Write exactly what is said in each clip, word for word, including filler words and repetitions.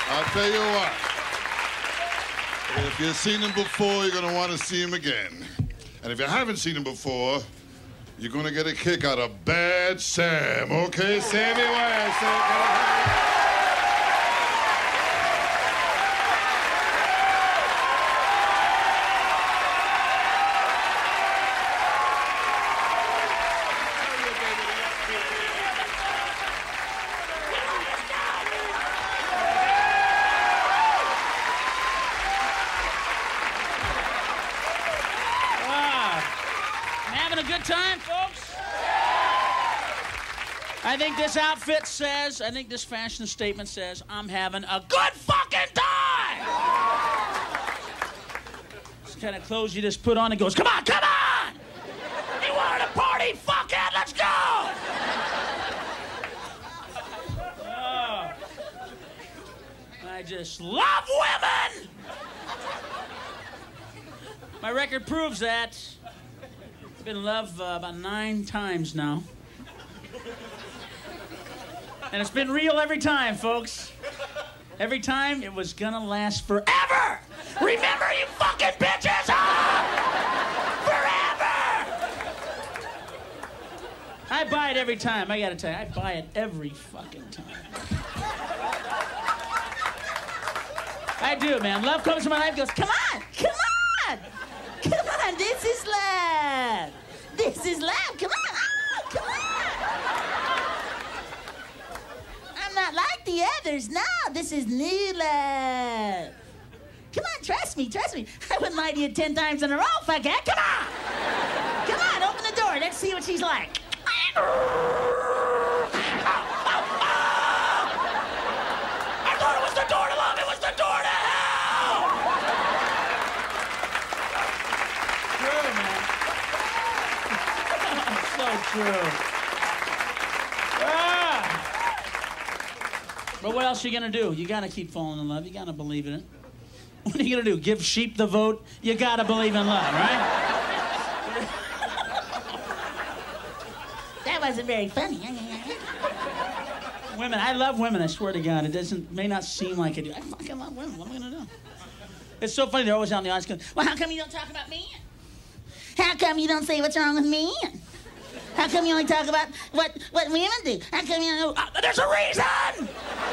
I'll tell you what. If you've seen him before, you're going to want to see him again. And if you haven't seen him before, you're going to get a kick out of Bad Sam. Okay, Sammy West. I think this outfit says, I think this fashion statement says, I'm having a good fucking time! This kind of clothes you just put on and goes, come on, come on! You wanted to party? Fuck it, let's go! Oh, I just love women! My record proves that. I've been in love uh, about nine times now. And it's been real every time, folks. Every time it was gonna last forever. Remember, you fucking bitches, huh? Forever! I buy it every time. I gotta tell you, I buy it every fucking time. I do, man. Love comes to my life and goes, come on, come on! Come on, this is love. This is love, come on, oh, come on! Not like the others. No, this is new love. Come on, trust me, trust me. I wouldn't lie to you ten times in a row, fuckhead. Come on. Come on, open the door. Let's see what she's like. Oh, oh, oh. I thought it was the door to love. It was the door to hell. True, man. So true. But what else are you gonna do? You gotta keep falling in love. You gotta believe in it. What are you gonna do? Give sheep the vote? You gotta believe in love, right? That wasn't very funny. Women, I love women. I swear to God, it doesn't may not seem like it. I fucking love women. What am I gonna do? It's so funny. They're always out in the audience going, "Well, how come you don't talk about men? How come you don't say what's wrong with men? How come you only talk about what, what women do? How come you don't... Uh, there's a reason!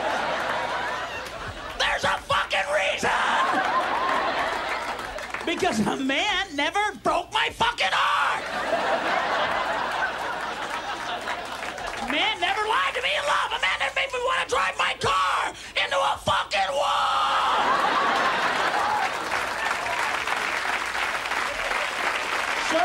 There's a fucking reason! Because a man never broke my fucking heart! A man never lied to me in love! A man never made me want to drive my car into a fucking wall! So...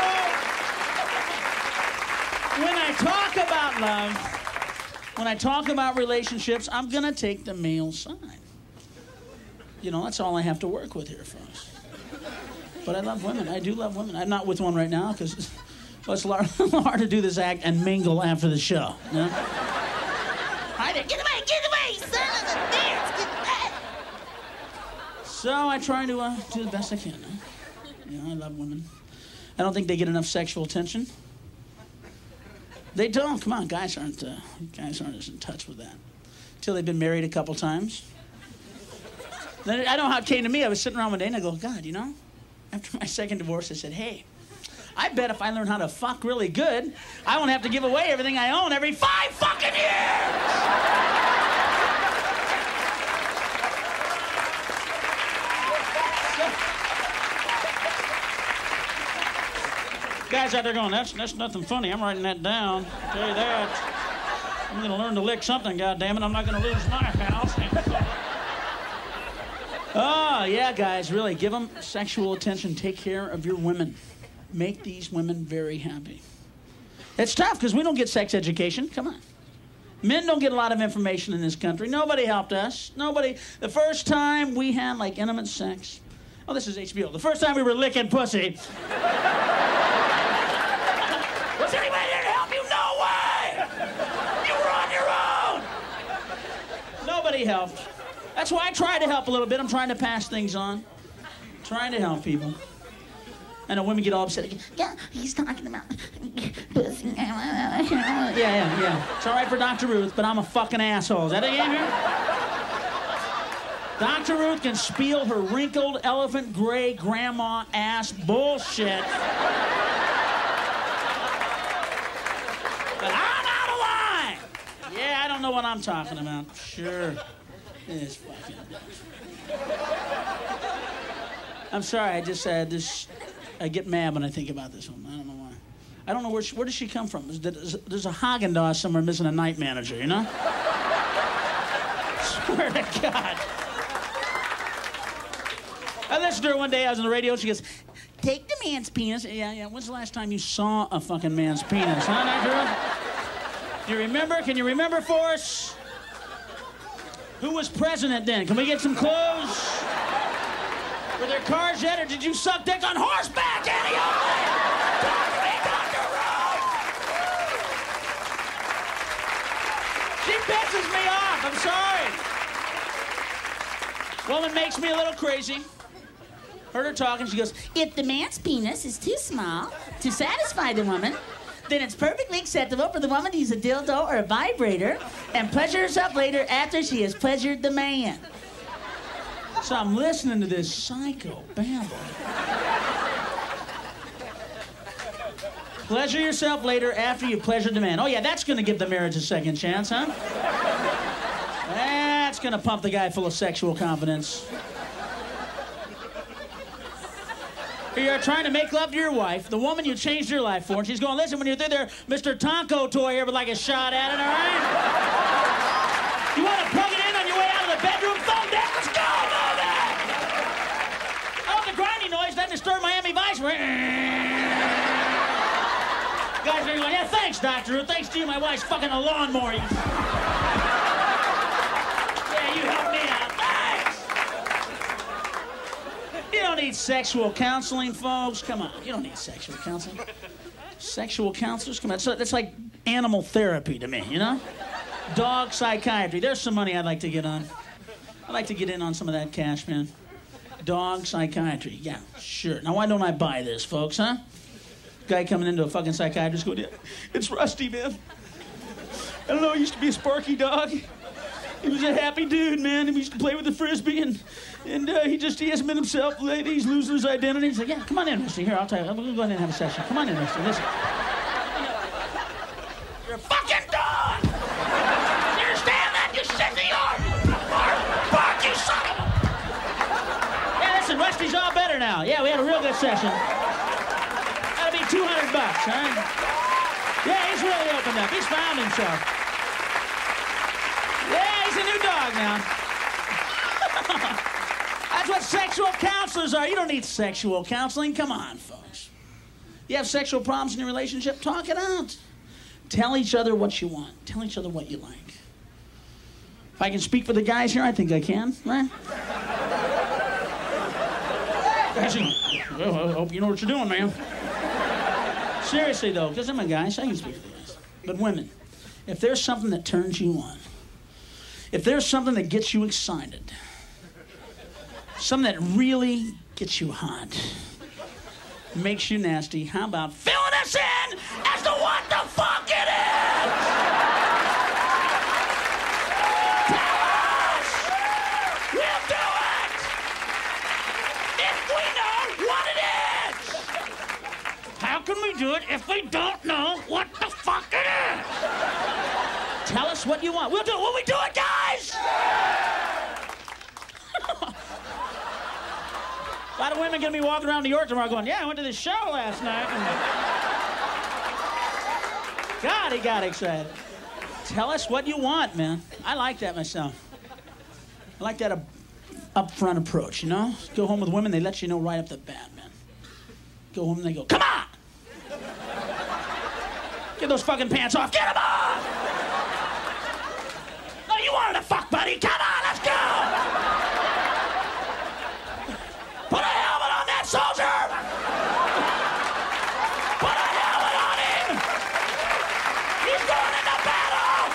when I talk about love, when I talk about relationships, I'm gonna take the male side. You know, that's all I have to work with here, folks. But I love women. I do love women. I'm not with one right now because well, it's a little hard to do this act and mingle after the show. You know? Hi there. Get away! Get away! Son of a bitch! Get back! So I try to uh, do the best I can. Huh? You know, I love women. I don't think they get enough sexual attention. They don't. Come on, guys aren't uh, guys aren't as in touch with that until they've been married a couple times. Then I know how it came to me. I was sitting around one day and I go, God, you know, after my second divorce, I said, hey, I bet if I learn how to fuck really good, I won't have to give away everything I own every five fucking years. Guys out there going, that's that's nothing funny. I'm writing that down. I'll tell you that. I'm gonna learn to lick something, goddammit. I'm not gonna lose my house. Oh, yeah, guys, really, give them sexual attention. Take care of your women. Make these women very happy. It's tough because we don't get sex education. Come on. Men don't get a lot of information in this country. Nobody helped us. Nobody. The first time we had, like, intimate sex. Oh, this is H B O. The first time we were licking pussy. Was anybody there to help you? No way! You were on your own! Nobody helped. That's why I try to help a little bit. I'm trying to pass things on. Trying to help people. I know women get all upset. Yeah, he's talking about pussy. Yeah, yeah, yeah. It's all right for Doctor Ruth, but I'm a fucking asshole. Is that a game here? Doctor Ruth can spiel her wrinkled, elephant gray grandma ass bullshit. But I'm out of line! Yeah, I don't know what I'm talking about. Sure. It's fucking... I'm sorry, I just, uh, this... I get mad when I think about this one. I don't know why. I don't know where she, where does she come from? There's, there's a Haagen-Dazs somewhere missing a night manager, you know? Swear to God. I listened to her one day, I was on the radio, she goes, take the man's penis. Yeah, yeah, when's the last time you saw a fucking man's penis, huh, that girl? Do you remember? Can you remember for us? Who was president then? Can we get some clues? Were there cars yet, or did you suck dick on horseback, Annie Oakley? Talk to me, Doctor Ruth! She pisses me off, I'm sorry. Woman makes me a little crazy. Heard her talking, she goes, if the man's penis is too small to satisfy the woman, then it's perfectly acceptable for the woman to use a dildo or a vibrator and pleasure herself later after she has pleasured the man. So I'm listening to this psycho babble. Pleasure yourself later after you pleasured the man. Oh yeah, that's gonna give the marriage a second chance, huh? That's gonna pump the guy full of sexual confidence. You're trying to make love to your wife, the woman you changed your life for, and she's going, listen, when you're through there, Mister Tonko toy here would like a shot at it, all right? You want to plug it in on your way out of the bedroom? Phone deck, let's go, move it! Oh, the grinding noise, that disturbed Miami Vice. Guys are going, yeah, thanks, Doctor. Thanks to you, my wife's fucking a lawnmower. Yeah, you helped me out. You don't need sexual counseling, folks. Come on, you don't need sexual counseling. Sexual counselors, come on. So that's like animal therapy to me, you know? Dog psychiatry. There's some money I'd like to get on. I'd like to get in on some of that cash, man. Dog psychiatry, yeah, sure. Now, why don't I buy this, folks, huh? Guy coming into a fucking psychiatrist going, yeah, it's Rusty, man. I don't know, he used to be a Sparky dog. He was a happy dude, man. He used to play with the Frisbee, and and uh, he just, he hasn't been himself lately. He's losing his identity. He's like, yeah, come on in, Rusty. Here, I'll tell you. We'll go ahead and have a session. Come on in, Rusty. Listen. You're a fucking dog! You understand that? You sick of yours! Bark, bark, you son of a... Yeah, listen, Rusty's all better now. Yeah, we had a real good session. That'll be two hundred bucks, all right? Yeah, he's really opened up. He's found himself. Yeah, he's a new dog now. That's what sexual counselors are. You don't need sexual counseling. Come on, folks. You have sexual problems in your relationship? Talk it out. Tell each other what you want. Tell each other what you like. If I can speak for the guys here, I think I can, right? Guys, well, I hope you know what you're doing, man. Seriously, though, because I'm a guy, so I can speak for the guys. But women, if there's something that turns you on, if there's something that gets you excited, something that really gets you hot, makes you nasty, how about filling us in as to what the fuck it is? Tell us! We'll do it! If we know what it is! How can we do it if we don't know what the fuck it is? Tell us what you want. We'll do it. Will we do it, guys? A lot of women going to be walking around New York tomorrow going, yeah, I went to this show last night. And God, he got excited. Tell us what you want, man. I like that myself. I like that up, upfront approach, you know? Go home with women, they let you know right up the bat, man. Go home and they go, come on! Get those fucking pants off. Get them off! No, you wanted to fuck, buddy. Come on, let's go! Put a helmet on that soldier! Put a helmet on him! He's going into battle!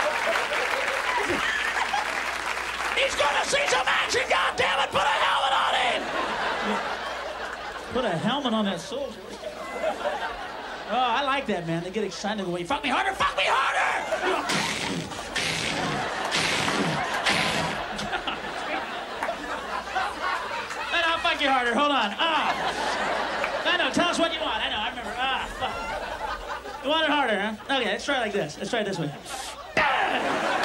He's gonna see some action, goddammit! Put a helmet on him! Put a helmet on that soldier. Oh, I like that, man. They get excited when you fuck me harder, fuck me harder! tell us what you want. I know, I remember. Ah, fuck. You want it harder, huh? Okay, let's try it like this. Let's try it this way.